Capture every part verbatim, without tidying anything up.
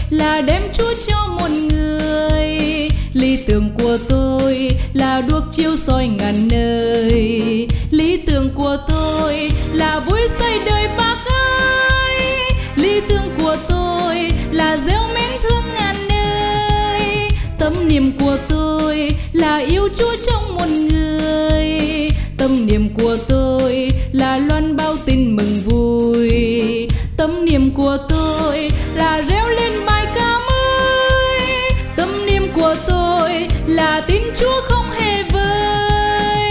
là đem Chúa cho một người. Lý tưởng của tôi là đuốc chiếu soi ngàn nơi. Lý tưởng của tôi là vui xây đời bác ơi. Lý tưởng của tôi là gieo mến thương ngàn nơi. Tâm niệm của tôi là yêu Chúa trong một người. Tâm niệm của tôi là loan báo tin mừng vui. Tâm niệm của tôi là reo lên bài ca mới. Tâm niệm của tôi là tin Chúa không hề vơi.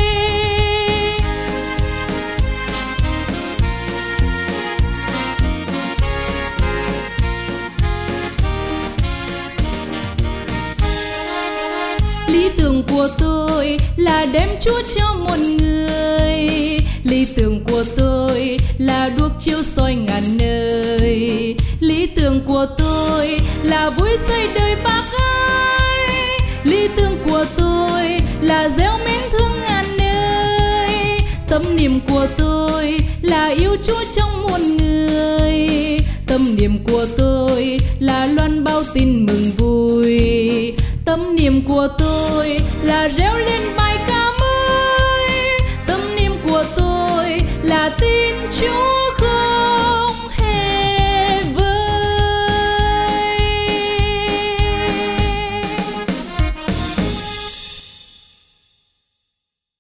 Lý tưởng của tôi là đem Chúa cho một người. Lý tưởng của tôi là đuốc chiếu soi ngàn nơi. Lý tưởng của tôi là vui xây đời bác ơi. Lý tưởng của tôi là gieo mến thương ngàn nơi. Tâm niệm của tôi là yêu Chúa trong muôn người. Tâm niệm của tôi là loan báo tin mừng vui. Tâm niệm của tôi là reo lên